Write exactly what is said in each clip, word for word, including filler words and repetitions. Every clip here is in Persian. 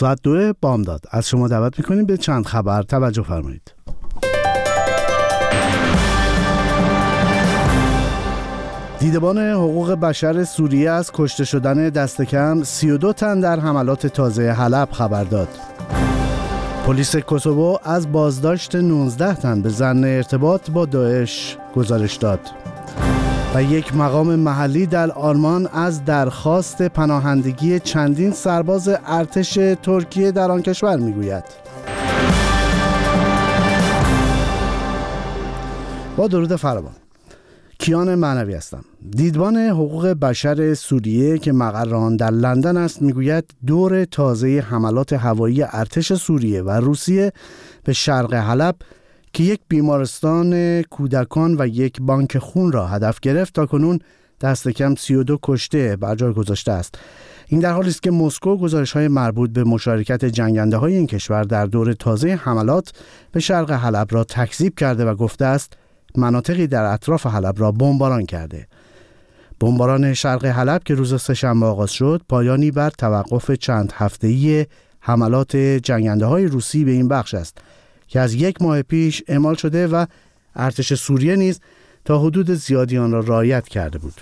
ساعت دو بامداد از شما دعوت میکنیم به چند خبر توجه فرمایید. دیدبان حقوق بشر سوریه از کشته شدن دست کم سی و دو تن در حملات تازه حلب خبر داد. پلیس کوسوو از بازداشت نوزده تن به ظن ارتباط با داعش گزارش داد. و یک مقام محلی در آلمان از درخواست پناهندگی چندین سرباز ارتش ترکیه در آن کشور میگوید. با درود فراوان، کیان معنوی هستم. دیدبان حقوق بشر سوریه که مقر آن در لندن است میگوید دور تازه حملات هوایی ارتش سوریه و روسیه به شرق حلب که یک بیمارستان کودکان و یک بانک خون را هدف گرفت تاکنون دست کم سی و دو کشته بر جای گذاشته است. این در حالی است که مسکو گزارش‌های مربوط به مشارکت جنگنده‌های این کشور در دور تازه حملات به شرق حلب را تکذیب کرده و گفته است مناطقی در اطراف حلب را بمباران کرده. بمباران شرق حلب که روز سه‌شنبه آغاز شد پایانی بر توقف چند هفته‌ای حملات جنگنده‌های روسی به این بخش است که از یک ماه پیش اعمال شده و ارتش سوریه نیز تا حدود زیادی آن را رعایت کرده بود.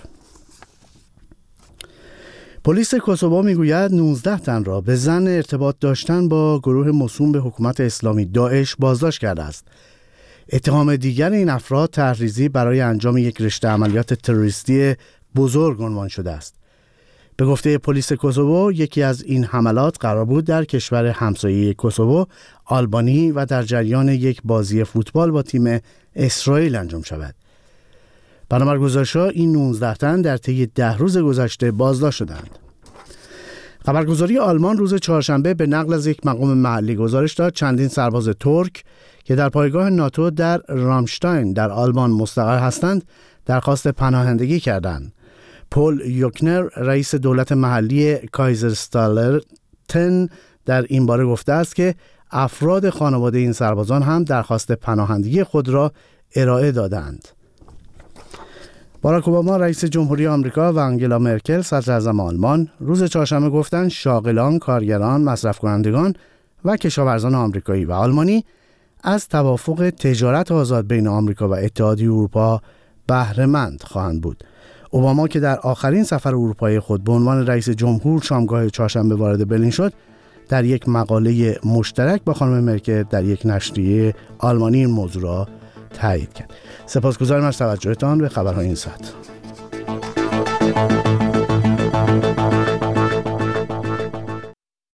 پلیس کوسوو میگوید نوزده تن را به ظن ارتباط داشتن با گروه موسوم به حکومت اسلامی داعش بازداشت کرده است. اتهام دیگر این افراد طرحریزی برای انجام یک رشته عملیات تروریستی بزرگ عنوان شده است. به گفته پلیس کوسوو یکی از این حملات قرار بود در کشور همسایه کوسوو آلبانی و در جریان یک بازی فوتبال با تیم اسرائیل انجام شود. بنابر گزارش‌ها این نوزده تن در طی ده روز گذشته بازداشت شدند. خبرگزاری آلمان روز چهارشنبه به نقل از یک مقام محلی گزارش داد چندین سرباز ترک که در پایگاه ناتو در رامشتاین در آلمان مستقر هستند درخواست پناهندگی کردند. پول یوکنر رئیس دولت محلی کایزرستالرتن در این باره گفته است که افراد خانواده این سربازان هم درخواست پناهندگی خود را ارائه دادند. باراک اوباما رئیس جمهوری آمریکا و آنگلا مرکل صدر اعظم آلمان روز چهارشنبه گفتند شاغلان، کارگران، مصرف کنندگان و کشاورزان آمریکایی و آلمانی از توافق تجارت آزاد بین آمریکا و اتحادیه اروپا بهره مند خواهند بود. اوباما که در آخرین سفر اروپایی خود به عنوان رئیس جمهور شامگاه چهارشنبه وارد برلین شد، در یک مقاله مشترک با خانم مرکل در یک نشریه آلمانی این موضوع را تایید کرد. سپاسگزارم از توجهتان به خبرهای این ساعت.